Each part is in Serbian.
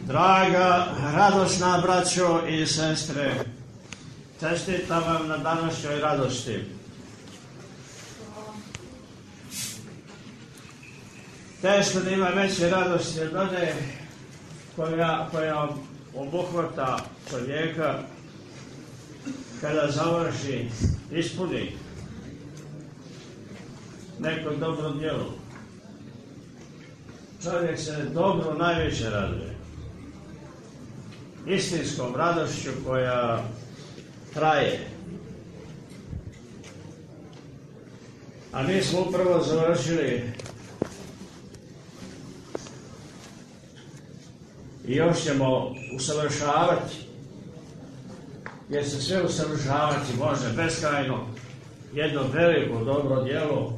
Draga, radosna braćo i sestre, čestitam vam na današnjoj radosti. Teško da ima veće radosti od one koja obuhvata čovjeka kada završi, ispuni neko dobro djelo. Čovjek se dobro najviše raduje. Istinskom radošću koja traje. A mi smo upravo završili i još ćemo usavršavati, jer se sve usavršavati može beskrajno, jedno veliko dobro djelo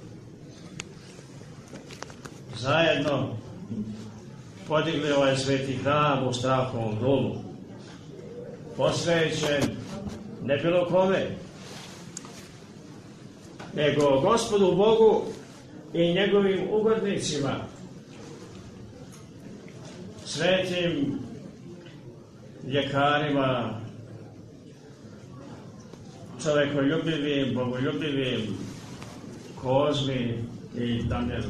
zajedno podigli ovaj sveti hram u Strahovom domu, posvećen ne bilo kome, nego Gospodu Bogu i njegovim ugodnicima, svetim ljekarima, čovjekoljubivim, bogoljubivim Kozmi i Damjanu.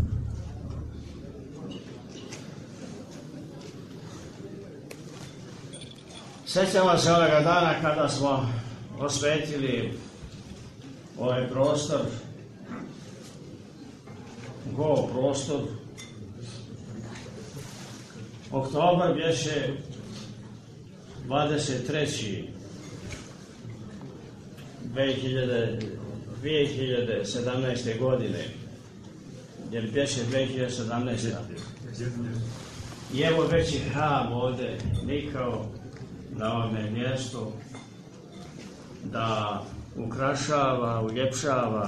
Sjećamo se ovoga dana kada smo osvetili ovaj prostor, go prostor. Oktobar bješe 23. 2017. godine, jer bješe 2017. I evo već je hram ovdje nikao na ovome mjestu da ukrašava, uljepšava.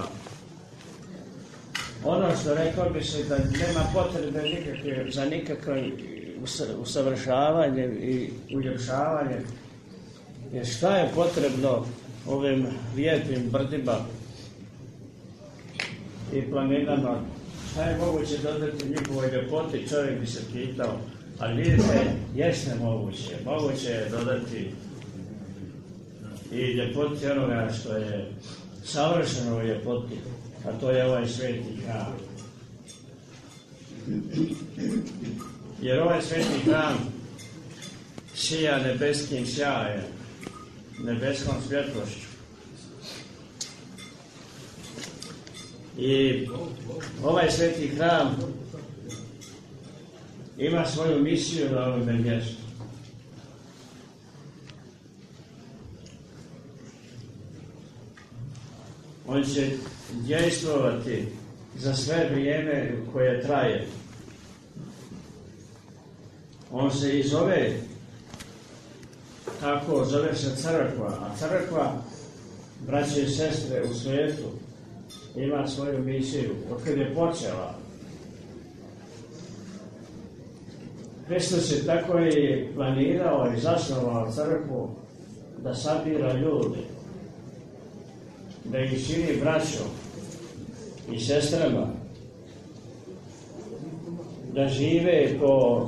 Ono što rekao bi se da nema potrebe za nikakvo usavršavanje i uljepšavanje, jer šta je potrebno ovim lijepim brdima i planinama, šta je moguće dodati njihovoj ljepoti, čovjek bi se pitao. Ali vidite, jeste moguće je dodati i ljepoti onoga što je savršeno u ljepoti, a to je ovaj sveti hram. Jer ovaj sveti hram sija nebeskim sjajem, nebeskom svjetlošću. I ovaj sveti hram ima svoju misiju na ovome mjestu. On će djejstvovati za sve vrijeme koje traje. On se i zove, tako zove se crkva, a crkva, braće i sestre u svijetu, ima svoju misiju, otkad je počela. Hristos je tako i planirao i zasnovao crkvu da sabira ljude, da ih čini braćom i sestrama, da žive po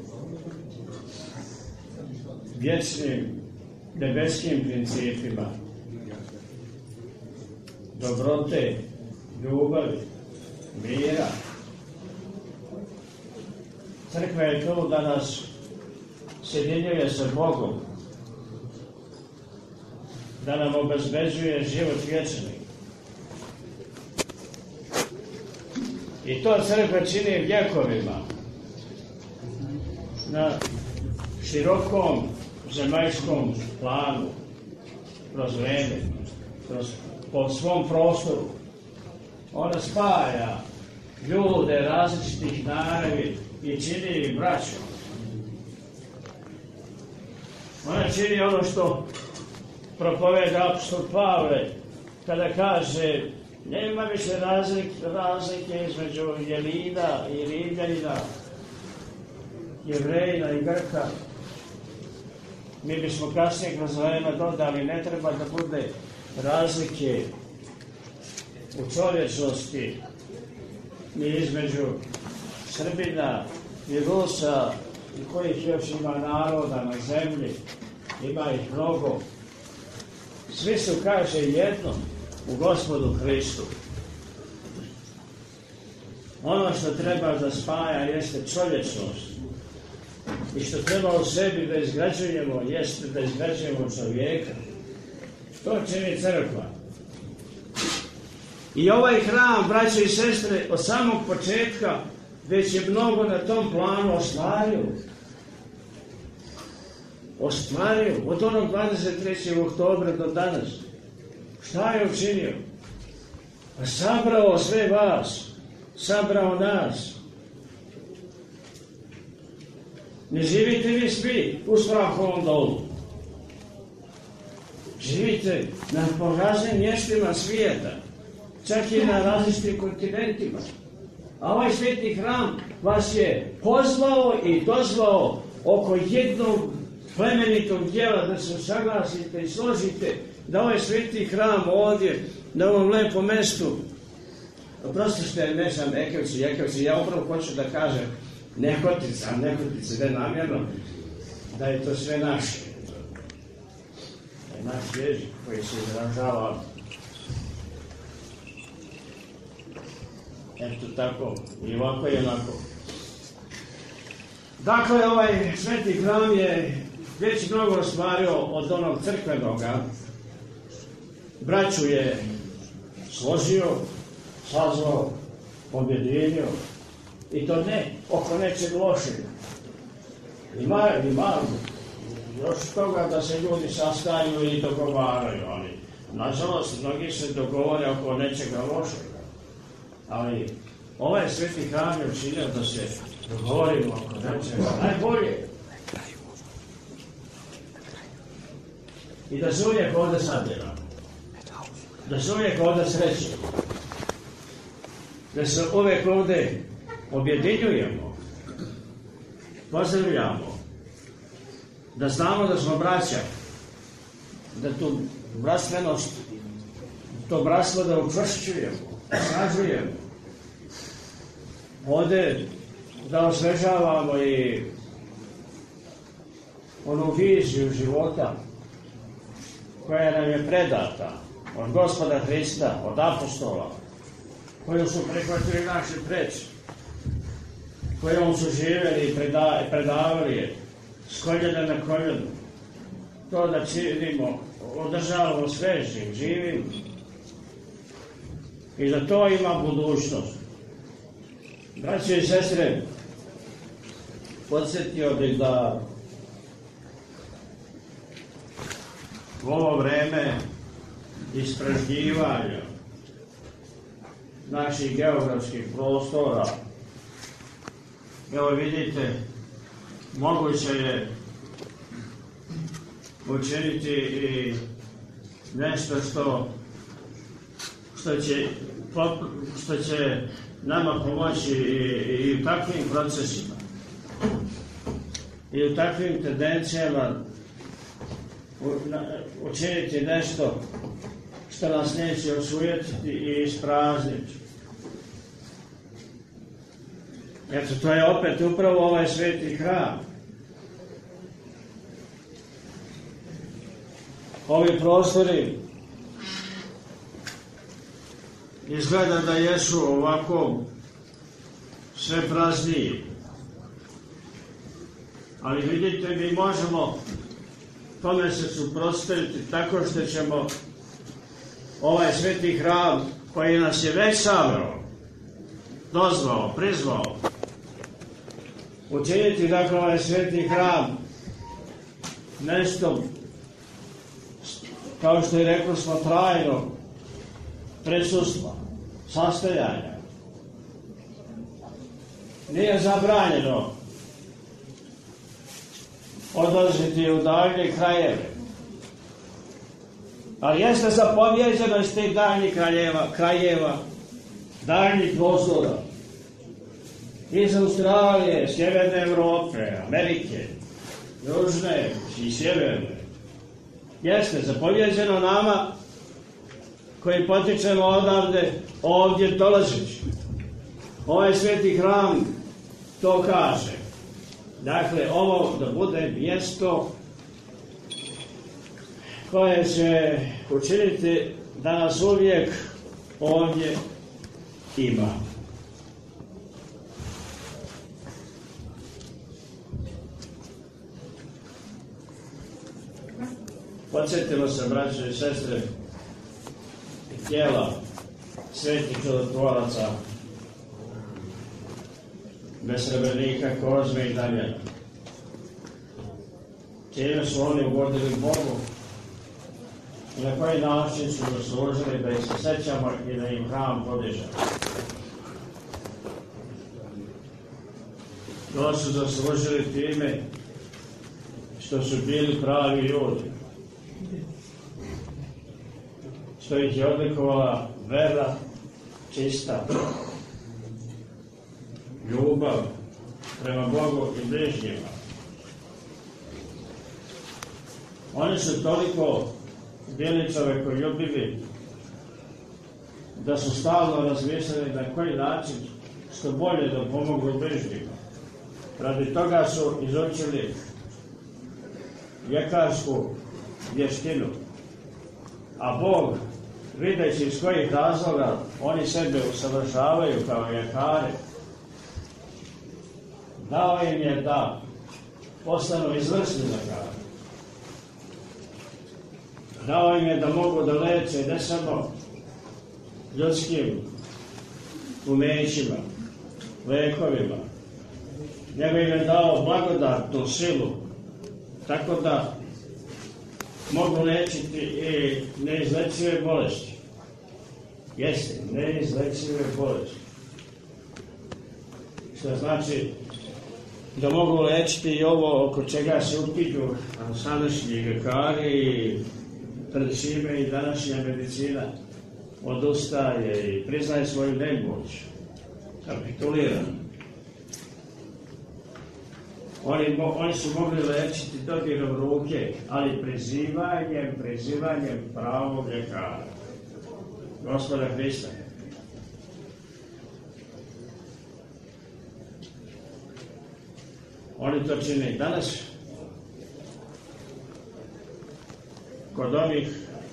vječnim nebeskim principima dobrote, ljubavi, mira. Crkva je tu da nas sjedinjuje sa Bogom, da nam obezbeđuje život vječni. I to crkva čini vjekovima, na širokom zemaljskom planu, kroz vreme, po svom prostoru. Ona spaja ljude različitih naravi i čini ih braćom. Ona čini ono što propoveda apostol Pavle kada kaže nema više razlike između Jelida i Rimljanina, Jevrejina i Grka. Mi bismo kasnije kroz vreme dodali, ne treba da bude razlike u čovječnosti ni između Srbina i Rusa, i kojih još ima naroda na zemlji, ima ih mnogo. Svi su, kaže, jedno u Gospodu Hristu. Ono što treba da spaja jeste čovječnost. I što treba u sebi da izgrađujemo, jeste da izgrađujemo čovjeka. To čini crkva. I ovaj hram, braće i sestre, od samog početka već je mnogo na tom planu ostvario. Od onog 23. oktobra do danas. Šta je učinio? Pa sabrao sve vas, sabrao nas. Ne živite vi svi u Strahovom dolu. Živite na raznim mjestima svijeta, čak i na različitim kontinentima. A ovaj sveti hram vas je pozvao i dozvao oko jednog plemenitog djela da se saglasite i složite da ovaj sveti hram ovdje, na ovom lepom mjestu, oprostite, ne sam Ekevci, ja upravo hoću da kažem Nehotice, ne namjerno, da je to sve naše. Da je naš jezik koji se izražava. Eto tako, i ovako i onako. Dakle, ovaj sveti hram je već mnogo ostvario od onog crkvenoga. Braću je složio, sazvao, objedinio. I to ne oko nečeg lošeg. Ima još toga da se ljudi sastaju i dogovaraju, ali nažalost mnogi se dogovore oko nečega lošega. Ali ovaj sveti hram je učinio da se dogovorimo oko nečega najbolje. I da se uvijek ovdje sabiramo. Da se uvijek ovdje srećemo. Da se uvijek ovdje objedinjujemo, pozdravljamo, da znamo da smo braća, da tu bratstvenost, to bratstvo da učvršćujemo, osnažujemo. Ovdje da osvežavamo i onu viziju života koja nam je predata od Gospoda Hrista, od apostola, koju su prihvatili naši preci, kojom su živjeli i predavali je s koljena na koljenu. To da činimo, održavamo svežim, živim. I da to ima budućnost. Braće i sestre, podsjetio bih da u ovo vreme ispražnjivanja naših geografskih prostora, evo vidite, moguće je učiniti i nešto što će nama pomoći i u takvim procesima i u takvim tendencijama učiniti nešto što nas neće osujetiti i isprazniti. Eto, to je opet upravo ovaj sveti hram. Ovi prostori izgleda da jesu ovako sve prazniji. Ali vidite, mi možemo tome se suprotstaviti tako što ćemo ovaj sveti hram koji nas je već sabrao, dozvao, prizvao, učiniti dakle ovaj sveti hram nešto, kao što je rekli smo, trajno prisustva, sastajanja. Nije zabranjeno odlaziti u daljnje krajeve, ali jeste zapovjeđeno iz tih daljnjih krajeva, daljnjih prostora, iz Australije, Sjeverne Europe, Amerike, Južne i Sjeverne. Jeste zapovjeđeno nama koji potičemo odavde ovdje dolazeći. Ovaj sveti hram to kaže. Dakle, ovo da bude mjesto koje će učiniti da nas uvijek ovdje ima. Podsjetimo se, braće i sestre, tijela svetih čudotvoraca, bez Srebrenika, Kozme i dalje. Čime su oni ugodili Bogu i na koji način su zaslužili da ih se sećamo i da im hram podiže. To su zaslužili time što su bili pravi ljudi, što ih je odlikovala vera čista, ljubav prema Bogu i bližnjima. Oni su toliko bili čovekoljubivi da su stalno razmišljali na koji način što bolje da pomognu bližnjima. Radi toga su izučili ljekarsku vještinu, a Bog, videći iz kojih razloga oni sebe usavršavaju kao ljekari, dao im je da postanu izvrsni ljekari. Dao im je da mogu da leče ne samo ljudskim umećima, lekovima, nego im je dao blagodatnu silu, tako da mogu lečiti i neizlečive bolesti. Jeste, neizlečive bolesti. Što znači da mogu lečiti i ovo oko čega se upiđu sadašnji ljekari, pred čime i današnja medicina odustaje i priznaje svoju nemoć, kapitulira. Oni su mogli lečiti dodirom ruke, ali prizivanjem pravog ljekara, Gospoda Hrista. Oni to čine i danas. Kod onih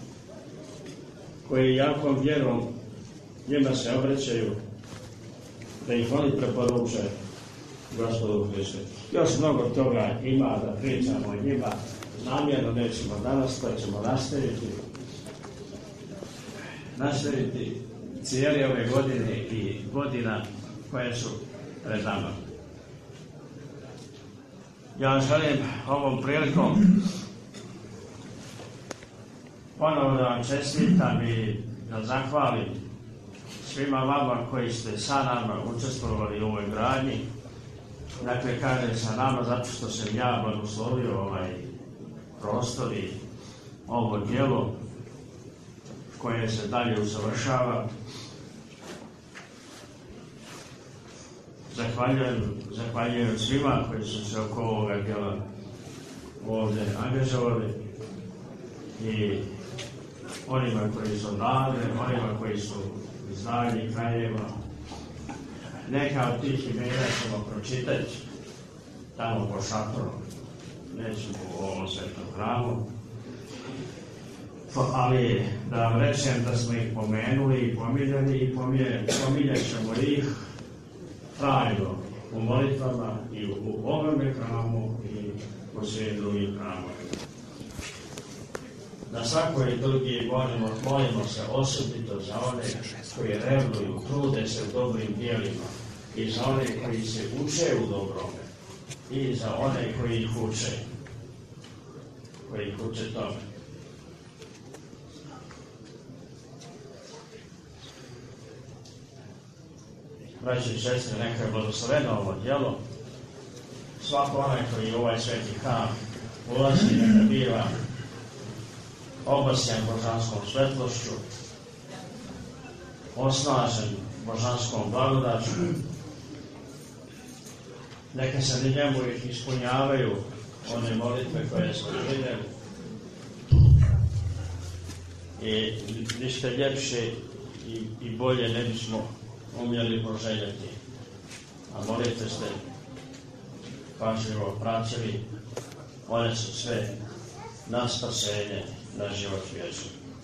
koji jakom vjerom njima se obraćaju, da ih oni preporuče Gospodu Hristu. Još mnogo toga ima da pričamo o njima, namjerno nećemo danas, pa ćemo nastaviti cijeli ove godine i godina koje su pred nama. Ja želim ovom prilikom ponovno da vam čestitam i da zahvalim svima vama koji ste sa nama učestvovali u ovoj gradnji. Dakle, kažem sa nama zato što sam ja blagoslovio ovaj prostor i ovo djelo koje se dalje usavršava. Zahvaljujem svima koji su se oko ovoga djela ovdje angažovali i onima koji su dali, onima koji su iz daljnjih krajeva. Neka od tih imena ćemo pročitati tamo po šatoru, nećemo u ovom svetom hramu, ali da vam rečem da smo ih pomenuli i pominjali i pominjat ćemo ih trajno u molitvama i u ovome hramu i u svim drugim hramovima. Na svakoj drugi molimo se osobito za one koji revnuju, trude se u dobrim djelima i za one koji se uče u dobrome i za one koji ih uče tome. Braći i sestre, neka je blagosloveno ovo djelo. Svako onaj koji u ovaj sveti hram ulazi, neka biva obasjan božanskom svetlošću, osnažen božanskom blagodaću, neka se na njemu ispunjavaju one molitve koje smo vidjeli i ništa ljepše i bolje ne bismo umjeli poželjeti. A molite ste pažljivo pratili, one su sve na spasenje, na život vječni.